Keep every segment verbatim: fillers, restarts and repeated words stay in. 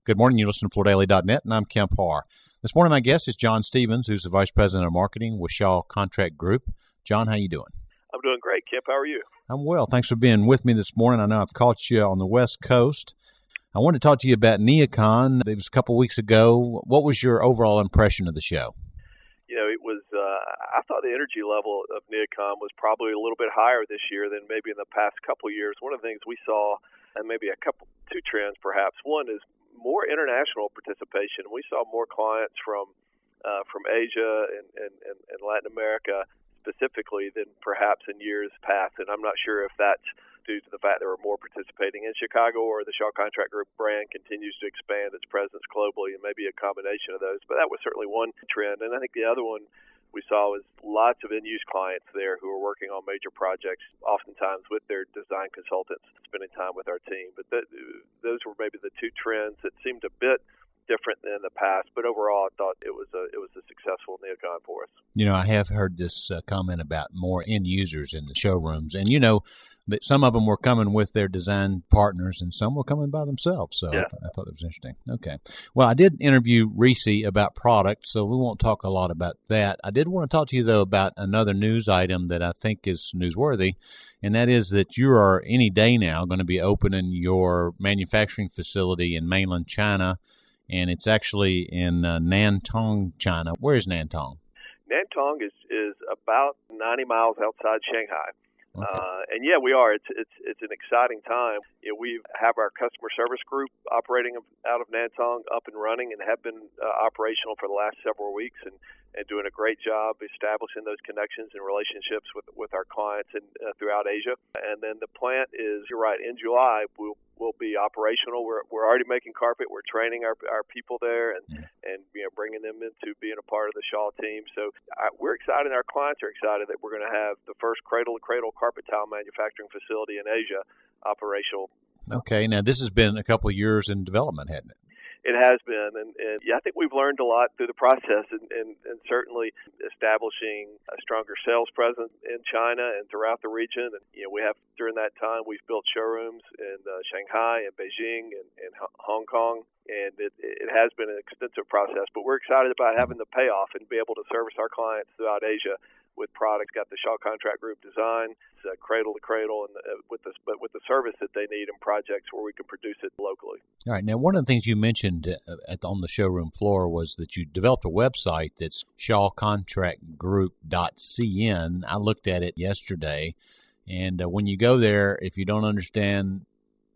Good morning. You listen to Florida Daily dot net, and I'm Kemp Harr. This morning, my guest is John Stevens, who's the Vice President of Marketing with Shaw Contract Group. John, how you doing? I'm doing great, Kemp. How are you? I'm well. Thanks for being with me this morning. I know I've caught you on the West Coast. I wanted to talk to you about NeoCon. It was a couple weeks ago. What was your overall impression of the show? You know, it was, uh, I thought the energy level of NeoCon was probably a little bit higher this year than maybe in the past couple of years. One of the things we saw, and maybe a couple, two trends perhaps. One is more international participation. We saw more clients from uh, from Asia and, and, and, and Latin America specifically than perhaps in years past. And I'm not sure if that's due to the fact there were more participating in Chicago or the Shaw Contract Group brand continues to expand its presence globally, and maybe a combination of those. But that was certainly one trend. And I think the other one we saw was lots of end-use clients there who are working on major projects, oftentimes with their design consultants, spending time with our team. But th- those were maybe the two trends that seemed a bit different than in the past, but overall, I thought it was a it was a successful NeoCon for us. You know, I have heard this uh, comment about more end users in the showrooms, and you know that some of them were coming with their design partners, and some were coming by themselves. So yeah. I, th- I thought that was interesting. Okay, well, I did interview Reese about product, so we won't talk a lot about that. I did want to talk to you though about another news item that I think is newsworthy, and that is that you are any day now going to be opening your manufacturing facility in mainland China. And it's actually in uh, Nantong, China. Where is Nantong? Nantong is, is about ninety miles outside Shanghai. Okay. Uh, and yeah, we are. It's it's it's an exciting time. You know, we have our customer service group operating out of Nantong up and running, and have been uh, operational for the last several weeks, and, and doing a great job establishing those connections and relationships with with our clients and uh, throughout Asia. And then the plant is, you're right, in July we'll will be operational. We're we're already making carpet. We're training our our people there, and yeah. and you know bringing them into being a part of the Shaw team. So uh, we're excited. Our clients are excited that we're going to have the first cradle to cradle carpet tile manufacturing facility in Asia operational. Okay, now this has been a couple of years in development, hasn't it? It has been, and, and yeah, I think we've learned a lot through the process, and, and, and certainly establishing a stronger sales presence in China and throughout the region. And you know, we have during that time we've built showrooms in uh, Shanghai and Beijing and, and Hong Kong, and it, it has been an extensive process. But we're excited about having the payoff and be able to service our clients throughout Asia with products. Got the Shaw Contract Group design, uh, cradle to cradle, and uh, with the but with the service that they need in projects where we can produce it locally. All right. Now, one of the things you mentioned uh, at, on the showroom floor was that you developed a website that's shaw contract group dot c n. I looked at it yesterday, and uh, when you go there, if you don't understand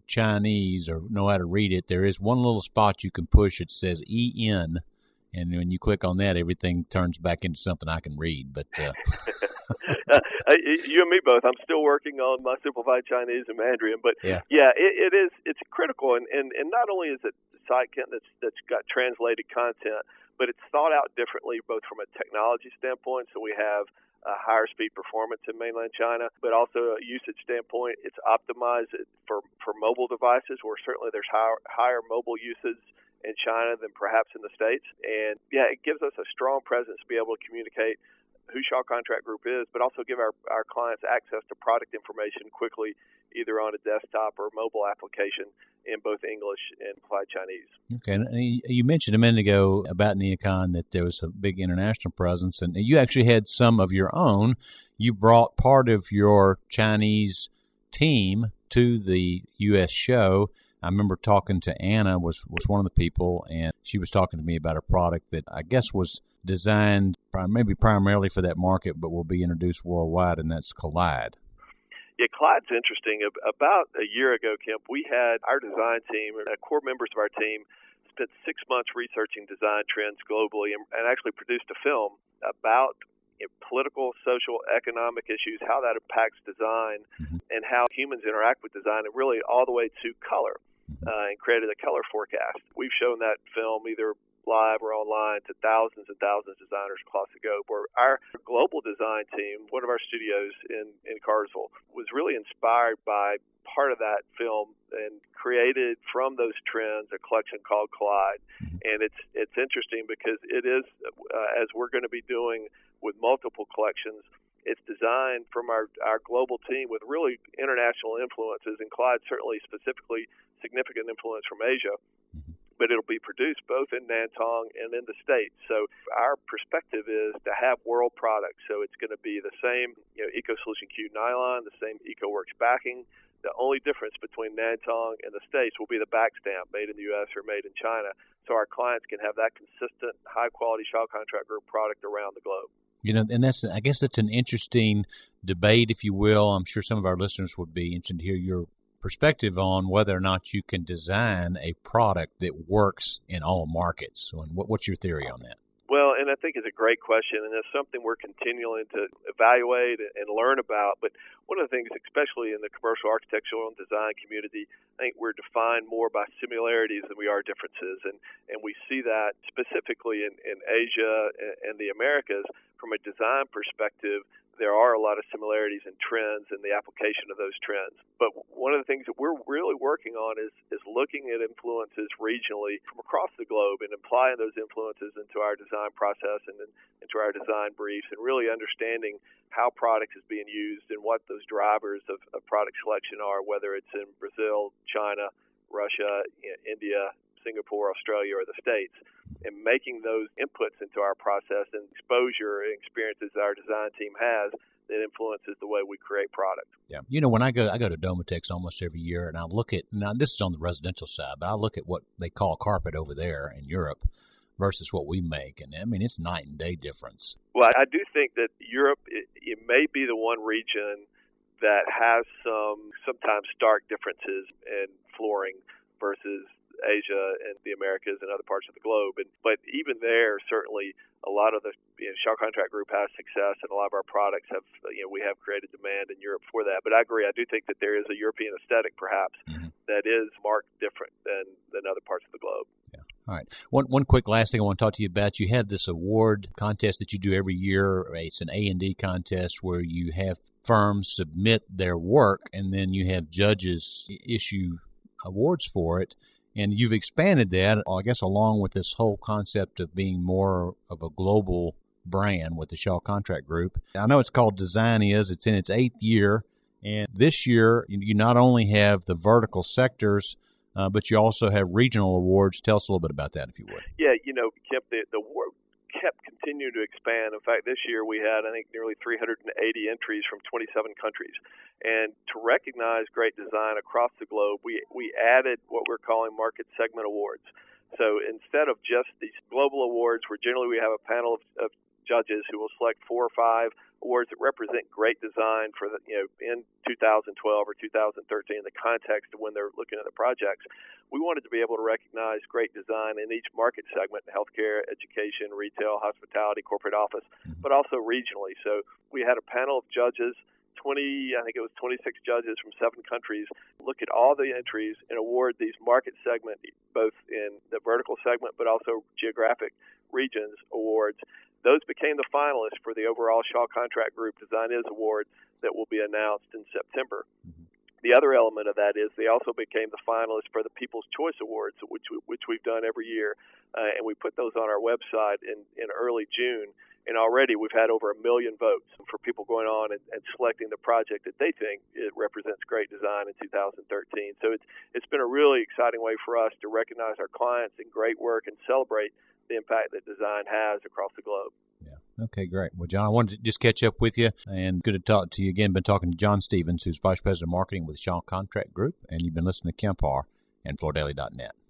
Chinese or know how to read it, there is one little spot you can push. It says E N. And when you click on that, everything turns back into something I can read. But uh... uh, you and me both. I'm still working on my simplified Chinese and Mandarin. But yeah, yeah it, it is. It's critical, and, and, and not only is it a site that's that's got translated content, but it's thought out differently, both from a technology standpoint. So we have a higher speed performance in mainland China, but also a usage standpoint. It's optimized for for mobile devices, where certainly there's higher higher mobile usage in China than perhaps in the States. And yeah, it gives us a strong presence to be able to communicate who Shaw Contract Group is, but also give our, our clients access to product information quickly, either on a desktop or mobile application in both English and applied Chinese. Okay. And you mentioned a minute ago about NeoCon that there was a big international presence, and you actually had some of your own. You brought part of your Chinese team to the U S show. I remember talking to Anna, was, was one of the people, and she was talking to me about a product that I guess was designed maybe primarily for that market, but will be introduced worldwide, and that's Collide. Yeah, Collide's interesting. About a year ago, Kemp, we had our design team, core members of our team, spent six months researching design trends globally and, and actually produced a film about you know, political, social, economic issues, how that impacts design, mm-hmm. and how humans interact with design, and really all the way to color. Uh, and created a color forecast. We've shown that film either live or online to thousands and thousands of designers across the globe. Where our global design team, one of our studios in, in Carsville, was really inspired by part of that film and created from those trends a collection called Collide. And it's it's interesting because it is, uh, as we're going to be doing with multiple collections, it's designed from our, our global team with really international influences, and Collide certainly specifically significant influence from Asia. but it'll be produced both in Nantong and in the States. So our perspective is to have world products. So it's going to be the same, you know, EcoSolution Q nylon, the same EcoWorks backing. The only difference between Nantong and the States will be the back stamp, made in the U S or made in China, so our clients can have that consistent, high-quality Shaw Contract Group product around the globe. You know, and that's, I guess that's an interesting debate, if you will. I'm sure some of our listeners would be interested to hear your perspective on whether or not you can design a product that works in all markets. And what, what's your theory on that? Well, and I think it's a great question, and it's something we're continuing to evaluate and learn about. But one of the things, especially in the commercial architectural and design community, I think we're defined more by similarities than we are differences. And, and we see that specifically in, in Asia and the Americas. From a design perspective, there are a lot of similarities in trends and the application of those trends. But one of the things that we're really working on is, is looking at influences regionally from across the globe and applying those influences into our design process and in, into our design briefs, and really understanding how product is being used and what those drivers of, of product selection are, whether it's in Brazil, China, Russia, India, Singapore, Australia, or the States, and making those inputs into our process and exposure and experiences our design team has that influences the way we create product. Yeah. You know, when I go I go to Domotex almost every year, and I look at, now this is on the residential side, but I look at what they call carpet over there in Europe versus what we make, and I mean, it's night and day difference. Well, I do think that Europe, it, it may be the one region that has some sometimes stark differences in flooring versus Asia and the Americas and other parts of the globe. And but even there, certainly a lot of the you know, Shaw Contract Group has success, and a lot of our products have, you know, we have created demand in Europe for that. But I agree, I do think that there is a European aesthetic, perhaps, mm-hmm. that is marked different than, than other parts of the globe. Yeah. All right. One one quick last thing I want to talk to you about. You have this award contest that you do every year. It's an A and D contest where you have firms submit their work, and then you have judges issue awards for it. And you've expanded that, I guess, along with this whole concept of being more of a global brand with the Shaw Contract Group. I know it's called Design Is. It's in its eighth year. And this year, you not only have the vertical sectors, uh, but you also have regional awards. Tell us a little bit about that, if you would. Yeah, you know, Kip, the, the award kept continuing to expand. In fact, this year we had, I think, nearly three hundred eighty entries from twenty-seven countries. And to recognize great design across the globe, we, we added what we're calling market segment awards. So instead of just these global awards, where generally we have a panel of, of judges who will select four or five awards that represent great design for the, you know, in two thousand twelve or two thousand thirteen, in the context of when they're looking at the projects, we wanted to be able to recognize great design in each market segment: healthcare, education, retail, hospitality, corporate office, but also regionally. So we had a panel of judges, twenty, I think it was twenty-six judges from seven countries, look at all the entries and award these market segment, both in the vertical segment but also geographic regions awards. Those became the finalists for the overall Shaw Contract Group Design Is Award that will be announced in September. Mm-hmm. The other element of that is they also became the finalists for the People's Choice Awards, which which we've done every year, uh, and we put those on our website in, in early June. And already we've had over a million votes for people going on and, and selecting the project that they think it represents great design in two thousand thirteen. So it's it's been a really exciting way for us to recognize our clients and great work and celebrate the impact that design has across the globe. Yeah. Okay, great. Well, John, I wanted to just catch up with you, and good to talk to you again. Been talking to John Stevens, who's Vice President of Marketing with Shaw Contract Group, and you've been listening to Kemp Harr and Floor Daily dot net.